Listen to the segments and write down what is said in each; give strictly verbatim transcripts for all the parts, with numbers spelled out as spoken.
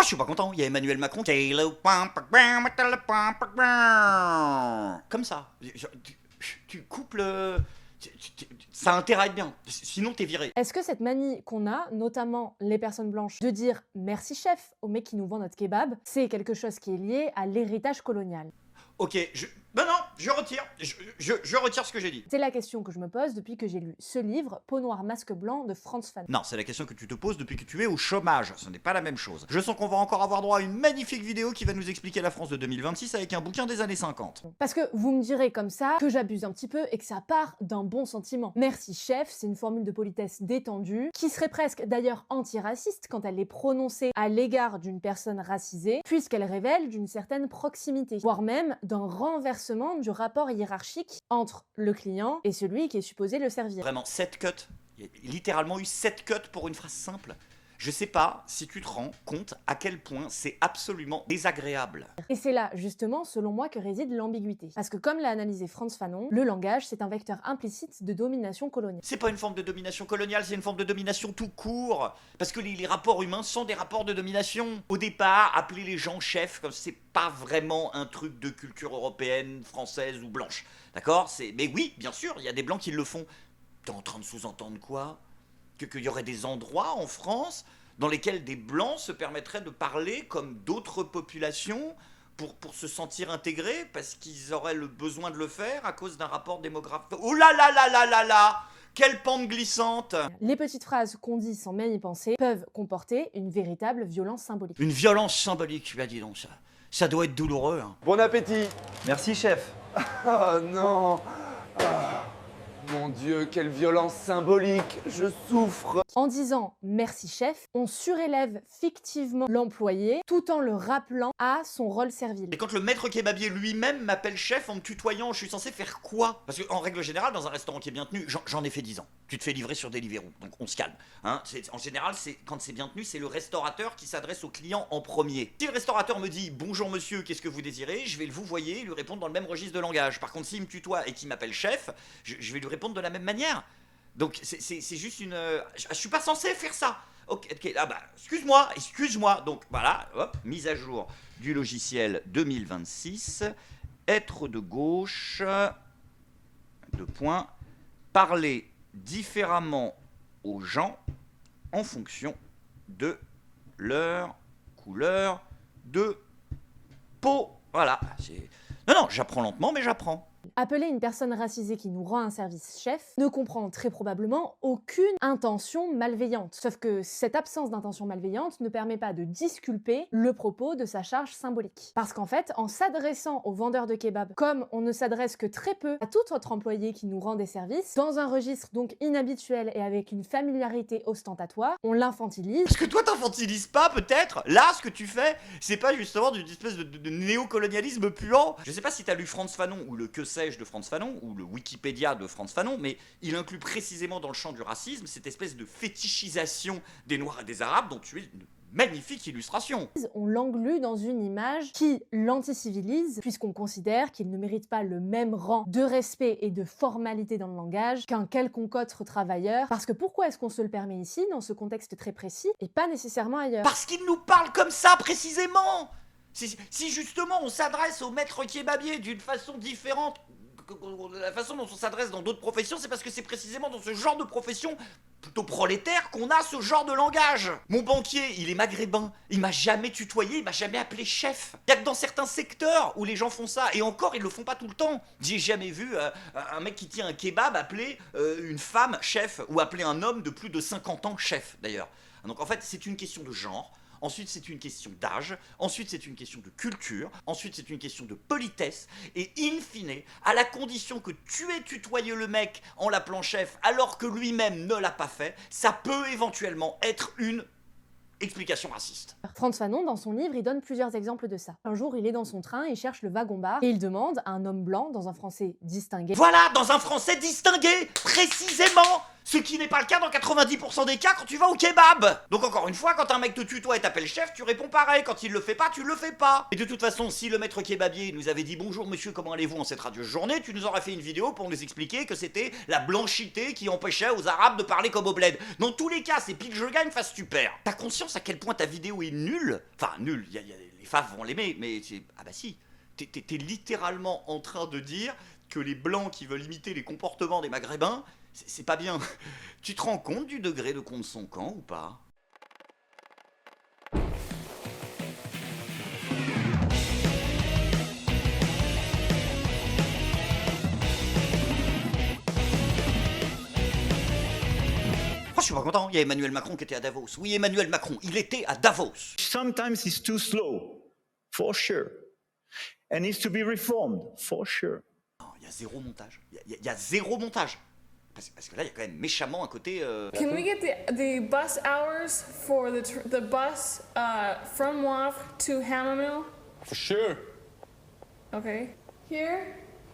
je suis pas content, il y a Emmanuel Macron qui... Comme ça. Tu, tu coupes le... Ça a intérêt à être bien, sinon t'es viré. Est-ce que cette manie qu'on a, notamment les personnes blanches, de dire « merci chef » au mec qui nous vend notre kebab, c'est quelque chose qui est lié à l'héritage colonial? Ok, je... Non, non, je retire, je, je, je retire ce que j'ai dit. C'est la question que je me pose depuis que j'ai lu ce livre, Peau noire, masque blanc, de Frantz Fanon. Non, c'est la question que tu te poses depuis que tu es au chômage, ce n'est pas la même chose. Je sens qu'on va encore avoir droit à une magnifique vidéo qui va nous expliquer la France de deux mille vingt-six avec un bouquin des années cinquante. Parce que vous me direz comme ça que j'abuse un petit peu et que ça part d'un bon sentiment. Merci chef, c'est une formule de politesse détendue, qui serait presque d'ailleurs antiraciste quand elle est prononcée à l'égard d'une personne racisée, puisqu'elle révèle d'une certaine proximité, voire même d'un renversement du rapport hiérarchique entre le client et celui qui est supposé le servir. Vraiment, sept cuts. Il y a littéralement eu sept cuts pour une phrase simple. Je sais pas si tu te rends compte à quel point c'est absolument désagréable. Et c'est là, justement, selon moi, que réside l'ambiguïté. Parce que comme l'a analysé Frantz Fanon, le langage, c'est un vecteur implicite de domination coloniale. C'est pas une forme de domination coloniale, c'est une forme de domination tout court. Parce que les, les rapports humains sont des rapports de domination. Au départ, appeler les gens chefs, comme c'est pas vraiment un truc de culture européenne, française ou blanche. D'accord? C'est... Mais oui, bien sûr, il y a des blancs qui le font. T'es en train de sous-entendre quoi? Que qu'il y aurait des endroits en France dans lesquels des blancs se permettraient de parler comme d'autres populations pour, pour se sentir intégrés parce qu'ils auraient le besoin de le faire à cause d'un rapport démographique. Oh là là là là là là! Quelle pente glissante! Les petites phrases qu'on dit sans même y penser peuvent comporter une véritable violence symbolique. Une violence symbolique, bah dis donc ça. Ça doit être douloureux. Hein. Bon appétit! Merci chef. Oh non! Ah, mon Dieu, quelle violence symbolique! Je souffre! En disant « merci chef », on surélève fictivement l'employé tout en le rappelant à son rôle servile. Et quand le maître kebabier lui-même m'appelle chef en me tutoyant, je suis censé faire quoi? Parce qu'en règle générale, dans un restaurant qui est bien tenu, j'en ai fait dix ans. Tu te fais livrer sur Deliveroo, donc on se calme. Hein, en général, quand c'est bien tenu, c'est le restaurateur qui s'adresse au client en premier. Si le restaurateur me dit « bonjour monsieur, qu'est-ce que vous désirez ?» je vais le vous voyez et lui répondre dans le même registre de langage. Par contre, s'il me tutoie et qu'il m'appelle chef, je, je vais lui répondre de la même manière. Donc c'est juste une... Euh, je, je suis pas censé faire ça. Ok, ok, ah bah, excuse-moi, excuse-moi. Donc voilà, hop, mise à jour du logiciel deux mille vingt-six. Être de gauche, deux points, parler différemment aux gens en fonction de leur couleur de peau. Voilà, c'est... Non, non, j'apprends lentement, mais j'apprends. Appeler une personne racisée qui nous rend un service chef ne comprend très probablement aucune intention malveillante. Sauf que cette absence d'intention malveillante ne permet pas de disculper le propos de sa charge symbolique. Parce qu'en fait, en s'adressant aux vendeurs de kebab, comme on ne s'adresse que très peu à tout autre employé qui nous rend des services, dans un registre donc inhabituel et avec une familiarité ostentatoire, on l'infantilise. Parce que toi t'infantilises pas peut-être? Là, ce que tu fais, c'est pas justement d'une espèce de, de, de néocolonialisme puant? Je sais pas si t'as lu Frantz Fanon ou le Que sais-je de Frantz Fanon, ou le Wikipédia de Frantz Fanon, mais il inclut précisément dans le champ du racisme cette espèce de fétichisation des Noirs et des Arabes dont tu es une magnifique illustration. On l'englue dans une image qui l'anticivilise, puisqu'on considère qu'il ne mérite pas le même rang de respect et de formalité dans le langage qu'un quelconque autre travailleur. Parce que pourquoi est-ce qu'on se le permet ici, dans ce contexte très précis, et pas nécessairement ailleurs? Parce qu'il nous parle comme ça précisément! Si, si justement on s'adresse au maître kebabier d'une façon différente, la façon dont on s'adresse dans d'autres professions, c'est parce que c'est précisément dans ce genre de profession plutôt prolétaire qu'on a ce genre de langage. Mon banquier, il est maghrébin, il m'a jamais tutoyé, il m'a jamais appelé chef. Il y a que dans certains secteurs où les gens font ça, et encore ils le font pas tout le temps. J'ai jamais vu euh, un mec qui tient un kebab appeler euh, une femme chef, ou appeler un homme de plus de cinquante ans chef d'ailleurs. Donc en fait c'est une question de genre. Ensuite, c'est une question d'âge. Ensuite, c'est une question de culture. Ensuite, c'est une question de politesse. Et in fine, à la condition que tu aies tutoyé le mec en l'appelant chef alors que lui-même ne l'a pas fait, ça peut éventuellement être une explication raciste. Frantz Fanon, dans son livre, il donne plusieurs exemples de ça. Un jour, il est dans son train, il cherche le wagon-bar et il demande à un homme blanc, dans un français distingué... Voilà, dans un français distingué, précisément! Ce qui n'est pas le cas dans quatre-vingt-dix pour cent des cas quand tu vas au kebab. Donc encore une fois, quand un mec te tutoie et t'appelle chef, tu réponds pareil. Quand il le fait pas, tu le fais pas. Et de toute façon, si le maître kebabier nous avait dit bonjour monsieur, comment allez-vous en cette radieuse journée, tu nous aurais fait une vidéo pour nous expliquer que c'était la blanchité qui empêchait aux arabes de parler comme au bled. Dans tous les cas, c'est pile je gagne face tu perds. T'as conscience à quel point ta vidéo est nulle? Enfin, nulle, y a, y a, les faves vont l'aimer, mais c'est... Ah bah si. T'es, t'es, t'es littéralement en train de dire que les blancs qui veulent imiter les comportements des maghrébins, c'est pas bien. Tu te rends compte du degré de contre son camp ou pas? Oh, je suis pas content, il y a Emmanuel Macron qui était à Davos. Oui, Emmanuel Macron, il était à Davos. Sometimes he's too slow, for sure. And needs to be reformed, for sure. Il y a zéro montage. Il y, y, y a zéro montage. Parce, parce que là, il y a quand même méchamment un côté. Euh... Can we get the, the bus hours for the, tr the bus uh, from Wavre to Hammermill? For sure. Okay. Here?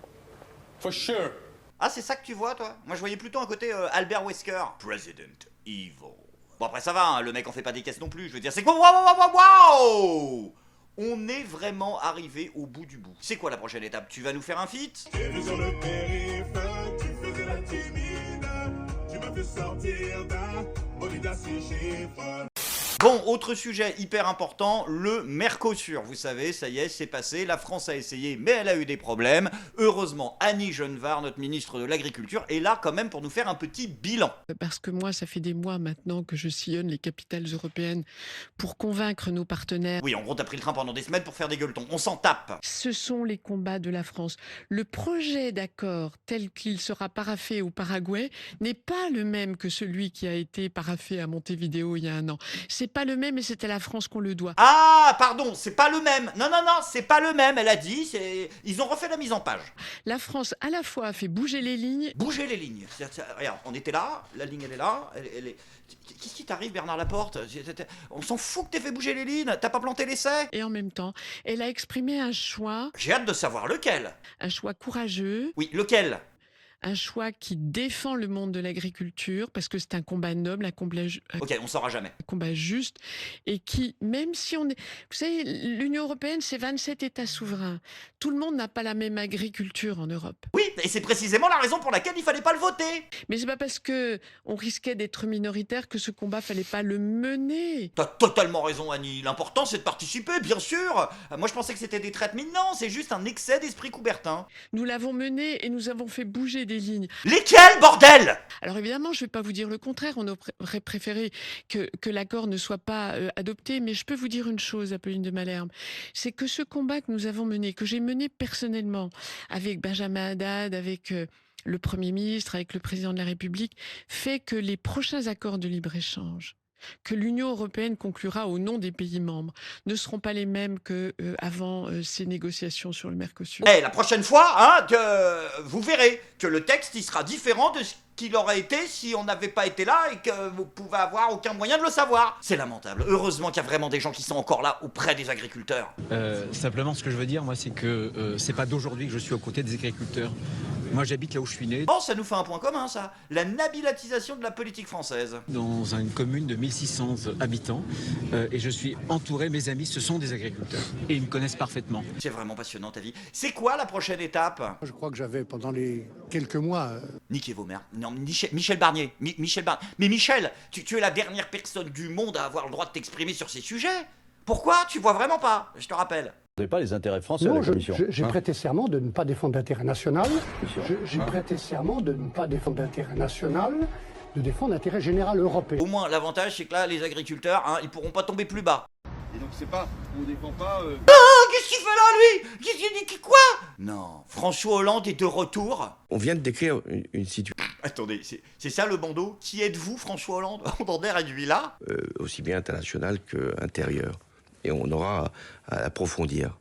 For sure. Ah, c'est ça que tu vois, toi? Moi, je voyais plutôt un côté euh, Albert Wesker. President Evil. Bon, après, ça va, hein, le mec en fait pas des caisses non plus. Je veux dire, c'est quoi? Waouh, waouh, waouh, waouh! On est vraiment arrivé au bout du bout. C'est quoi la prochaine étape? Tu vas nous faire un feat? J'ai vu sur le périph', tu faisais la timide, tu m'as fait sortir d'un bolide à six chiffres. Bon, autre sujet hyper important, le Mercosur. Vous savez, ça y est, c'est passé. La France a essayé, mais elle a eu des problèmes. Heureusement, Annie Genevard, notre ministre de l'Agriculture, est là quand même pour nous faire un petit bilan. Parce que moi, ça fait des mois maintenant que je sillonne les capitales européennes pour convaincre nos partenaires. Oui, en gros, t'as pris le train pendant des semaines pour faire des gueuletons. On s'en tape. Ce sont les combats de la France. Le projet d'accord tel qu'il sera paraphé au Paraguay n'est pas le même que celui qui a été paraphé à Montevideo il y a un an. C'est pas le même et c'est à la France qu'on le doit. Ah, pardon, c'est pas le même. Non, non, non, c'est pas le même. Elle a dit, c'est... ils ont refait la mise en page. La France, à la fois, a fait bouger les lignes. Bouger les lignes. Regarde, on était là, la ligne, elle est là. Elle, elle est... Qu'est-ce qui t'arrive, Bernard Laporte? On s'en fout que t'aies fait bouger les lignes. T'as pas planté l'essai? Et en même temps, elle a exprimé un choix. J'ai hâte de savoir lequel. Un choix courageux. Oui, lequel? Un choix qui défend le monde de l'agriculture parce que c'est un combat noble, un combat, ok, on saura jamais. Un combat juste et qui, même si on est... Vous savez, l'Union européenne, c'est vingt-sept États souverains. Tout le monde n'a pas la même agriculture en Europe. Oui, et c'est précisément la raison pour laquelle il fallait pas le voter. Mais c'est pas parce que on risquait d'être minoritaire que ce combat fallait pas le mener. T'as totalement raison, Annie. L'important, c'est de participer, bien sûr. Moi, je pensais que c'était des traites, mais non, c'est juste un excès d'esprit Coubertin. Nous l'avons mené et nous avons fait bouger des lignes. Lesquelles, bordel? Alors évidemment, je ne vais pas vous dire le contraire, on aurait préféré que, que l'accord ne soit pas euh, adopté, mais je peux vous dire une chose, Apolline de Malherbe, c'est que ce combat que nous avons mené, que j'ai mené personnellement avec Benjamin Haddad, avec euh, le Premier ministre, avec le Président de la République, fait que les prochains accords de libre-échange que l'Union européenne conclura au nom des pays membres ne seront pas les mêmes qu'avant euh, euh, ces négociations sur le Mercosur. Eh, hey, la prochaine fois, hein, que, vous verrez que le texte il sera différent de ce qu'il aurait été si on n'avait pas été là et que vous pouvez avoir aucun moyen de le savoir. C'est lamentable. Heureusement qu'il y a vraiment des gens qui sont encore là auprès des agriculteurs. Euh, simplement, ce que je veux dire, moi, c'est que euh, c'est pas d'aujourd'hui que je suis aux côtés des agriculteurs. Moi, j'habite là où je suis né. Oh, ça nous fait un point commun, ça. La nabilatisation de la politique française. Dans une commune de mille six cents habitants. Euh, et je suis entouré, mes amis, ce sont des agriculteurs. Et ils me connaissent parfaitement. C'est vraiment passionnant, ta vie. C'est quoi la prochaine étape? Je crois que j'avais, pendant les quelques mois... Euh... Niquez vos mères. Non, Michel, Michel Barnier. Mi Michel Barnier. Mais Michel, tu, tu es la dernière personne du monde à avoir le droit de t'exprimer sur ces sujets. Pourquoi? Tu vois vraiment pas, je te rappelle. Vous n'avez pas les intérêts français non, à la Commission. J'ai hein prêté serment de ne pas défendre l'intérêt national. J'ai hein prêté serment de ne pas défendre l'intérêt national, de défendre l'intérêt général européen. Au moins, l'avantage, c'est que là, les agriculteurs, hein, ils pourront pas tomber plus bas. Et donc c'est pas, on défend pas... Euh... Ah, qu'est-ce qu'il fait là, lui? Qu'est-ce qu'il dit? Quoi? Non, François Hollande est de retour. On vient de décrire une, une situation... Attendez, c'est ça le bandeau? Qui êtes-vous, François Hollande? On est réduit là euh, aussi bien international qu'intérieur. Et on aura à, à approfondir.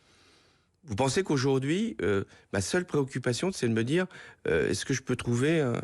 Vous pensez qu'aujourd'hui, euh, ma seule préoccupation, c'est de me dire, euh, est-ce que je peux trouver un,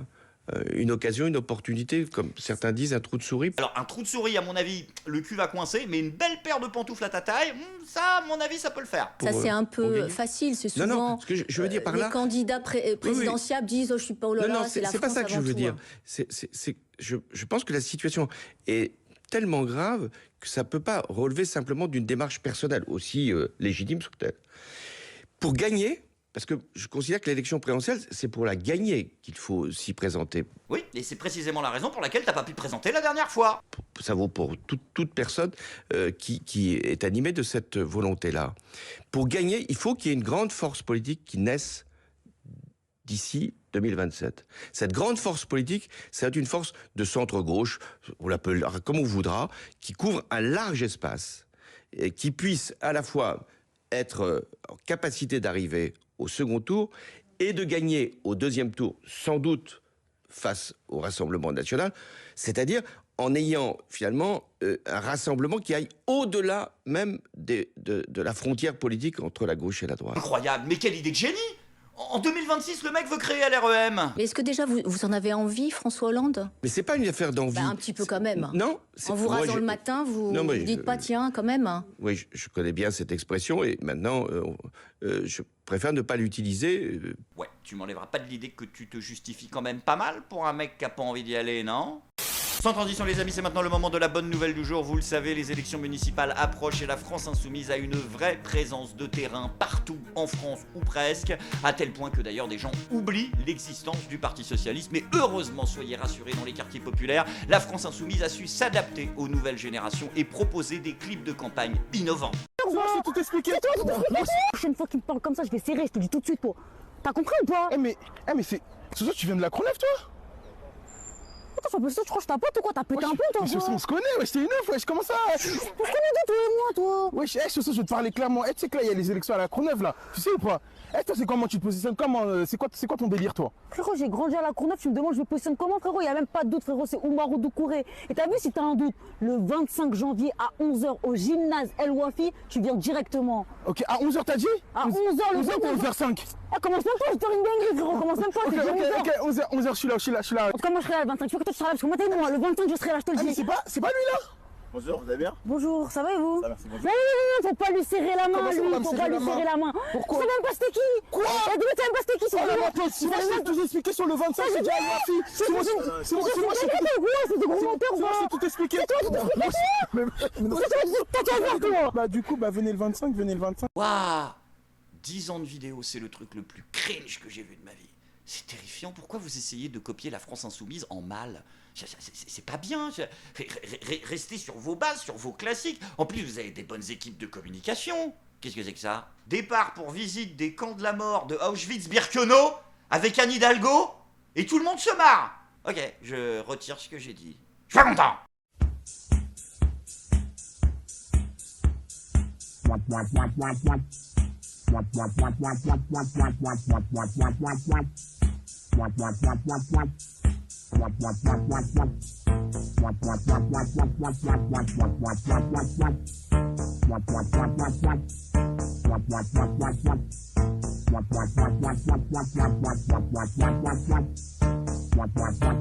euh, une occasion, une opportunité, comme certains disent, un trou de souris. Alors un trou de souris, à mon avis, le cul va coincer, mais une belle paire de pantoufles à ta taille, ça, à mon avis, ça peut le faire. Ça, Pour, c'est euh, un pour peu gagner. facile. C'est souvent. Non, non, ce que je, je veux dire par les là. candidats pré- présidentiables oui, oui. disent oh, je suis pas oh là non, là, non, c'est c'est la c'est pas France ça que je avant veux tout, dire. hein. C'est, c'est, c'est, je, je pense que la situation est tellement grave que ça peut pas relever simplement d'une démarche personnelle, aussi euh, légitime soit-elle. Pour gagner, parce que je considère que l'élection présidentielle, c'est pour la gagner qu'il faut s'y présenter. Oui, et c'est précisément la raison pour laquelle t'as pas pu te présenter la dernière fois. Ça vaut pour toute, toute personne euh, qui, qui est animée de cette volonté-là. Pour gagner, il faut qu'il y ait une grande force politique qui naisse d'ici deux mille vingt-sept. Cette grande force politique, c'est une force de centre-gauche, on l'appelle comme on voudra, qui couvre un large espace, et qui puisse à la fois être en capacité d'arriver au second tour et de gagner au deuxième tour, sans doute face au Rassemblement national, c'est-à-dire en ayant finalement euh, un rassemblement qui aille au-delà même des, de, de la frontière politique entre la gauche et la droite. Incroyable, mais quelle idée de génie! En deux mille vingt-six, le mec veut créer L R E M. Mais est-ce que déjà vous, vous en avez envie, François Hollande? Mais c'est pas une affaire d'envie. Bah, un petit peu quand même. Non. En vous moi, rasant je... le matin, vous non, ne mais, dites euh, pas tiens quand même. Oui, je, je connais bien cette expression et maintenant, euh, euh, je préfère ne pas l'utiliser. Euh... Ouais, tu m'enlèveras pas de l'idée que tu te justifies quand même pas mal pour un mec qui a pas envie d'y aller, non? Sans transition les amis, c'est maintenant le moment de la bonne nouvelle du jour. Vous le savez, les élections municipales approchent et la France Insoumise a une vraie présence de terrain partout en France ou presque, à tel point que d'ailleurs des gens oublient l'existence du Parti Socialiste. Mais heureusement, soyez rassurés, dans les quartiers populaires, la France Insoumise a su s'adapter aux nouvelles générations et proposer des clips de campagne innovants. C'est tout expliqué. C'est toi tout expliqué. La prochaine fois qu'il me parle comme ça, je vais serrer, je te dis tout de suite, toi. T'as compris ou pas? Eh mais, eh mais c'est... C'est ça, tu viens de la Cronef, toi? Attends, ça, tu crois que je tapote ou quoi? T'as pété wesh, un peu, toi? Mais on se connaît, wesh, t'es une œuf, wesh, comment ça? On se connaît d'où, toi et moi, toi? Wesh, eh, ce soir, je vais te parler clairement. Eh, tu sais que là, il y a les élections à la Cronef, là. Tu sais ou pas? Eh, toi, c'est comment tu te positionnes? Comment, euh, c'est quoi, c'est quoi ton délire, toi? Frérot, j'ai grandi à la Courneuve, tu me demandes je me positionne comment, frérot? Il y a même pas de doute, frérot, c'est Oumarou Doucouré. Et t'as vu, si t'as un doute, le vingt-cinq janvier à onze heures au gymnase El Wafi, tu viens directement. Ok, à onze heures, t'as dit? À onze heures, le onze heures pour le faire cinq. Ah, commence même pas, je vais te faire une dinguerie, frérot, commence même pas, Ok, c'est ok, onze heures. ok, onze heures, onze heures, je suis là, je suis là, je suis là. En tout cas, moi, je serai là le vingt-cinq, tu veux que toi, tu seras là, parce que moi, t'es moi, le vingt-cinq, je serai là, je te le Ah, dis. mais c'est pas, c'est pas lui, là? Bonjour, vous allez bien? Bonjour, ça va et vous? Ça va, c'est bonjour. Non, non, non, faut pas lui serrer la main, Comment ça, lui, on va me faut serrer pas lui la main? serrer la main. Pourquoi? Tu sais même pas c'était qui? Quoi? Eh, dis-moi, tu sais même pas c'était qui, c'est Oh là vraiment- là, toi, si moi, je t'ai tout expliqué sur le vingt-cinq, Ah, c'est j'ai déjà dit, la fille. C'est moi, c'est moi, c'est moi, c'est moi, c'est c'est des gros menteurs, moi, quoi. c'est tout expliqué. C'est toi, tout expliqué. Mais- mais- T'as qu'à voir, toi. Bah, du coup, bah, venez le vingt-cinq, venez le vingt-cinq. Waouh, dix ans de vidéo, c'est le truc le plus cringe que j'ai vu de ma vie. C'est terrifiant. Pourquoi vous essayez de copier la France Insoumise en mal? C'est- c'est- C'est pas bien. C'est- re- Restez sur vos bases, sur vos classiques. En plus, vous avez des bonnes équipes de communication. Qu'est-ce que c'est que ça? Départ pour visite des camps de la mort de Auschwitz-Birkenau avec Anne Hidalgo et tout le monde se marre. Ok, je retire ce que j'ai dit. Je suis pas content.